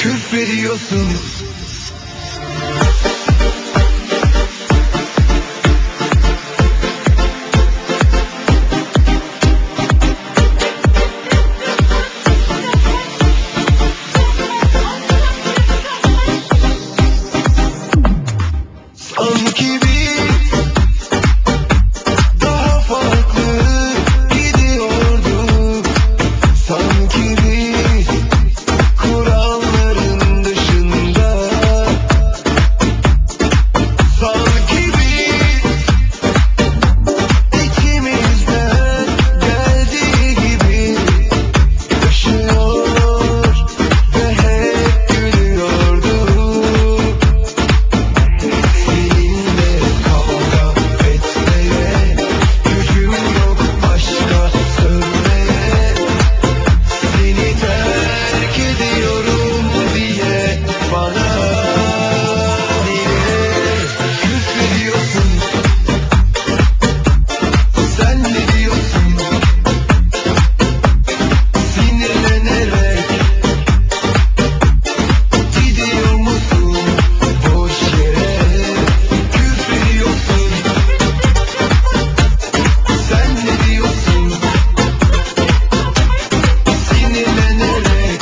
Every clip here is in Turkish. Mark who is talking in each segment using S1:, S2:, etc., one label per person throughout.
S1: Küfrediyorsun. Sanki biz daha farklı gidiyorduk. Sanki biz kuralların dışında. Sanki biz içimizden geldiği gibi yaşıyor ve hep gülüyorduk. Seninle kavga etmeye gücüm yok başka sövmeye. Seni terk ediyorum diye bana niye küfrediyorsun? Sen ne diyorsun? Sinirlenerek gidiyor musun boş yere? Küfrediyorsun. Sen ne diyorsun? Sinirlenerek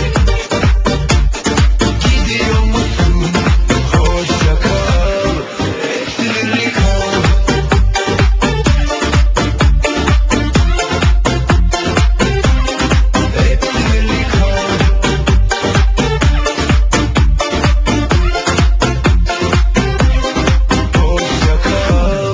S1: gidiyor musun? Hoşça kal, sinirli kal. Hep sinirli kal. Hoşça kal.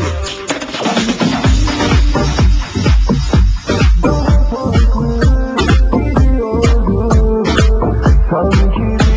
S1: Daha farklı gidiyorduk. Sanki